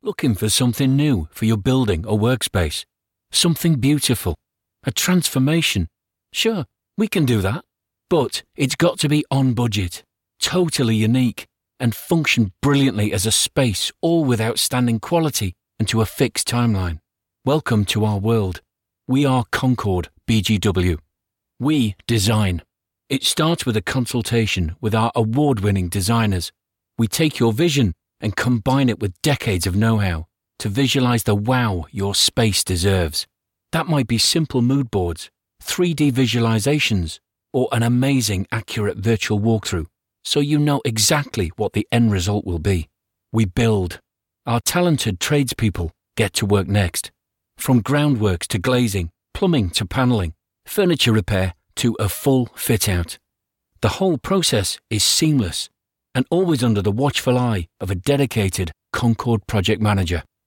Looking for something new for your building or workspace? Something beautiful? A transformation? Sure, we can do that. But it's got to be on budget, totally unique, and function brilliantly as a space, all with outstanding quality and to a fixed timeline. Welcome to our world. We are Concord BGW. We design. It starts with a consultation with our award-winning designers. We take your vision and combine it with decades of know-how to visualize the wow your space deserves. That might be simple mood boards, 3D visualizations, or an amazing accurate virtual walkthrough, so you know exactly what the end result will be. We build. Our talented tradespeople get to work next. From groundworks to glazing, plumbing to paneling, furniture repair to a full fit-out. The whole process is seamless and always under the watchful eye of a dedicated Concord project manager.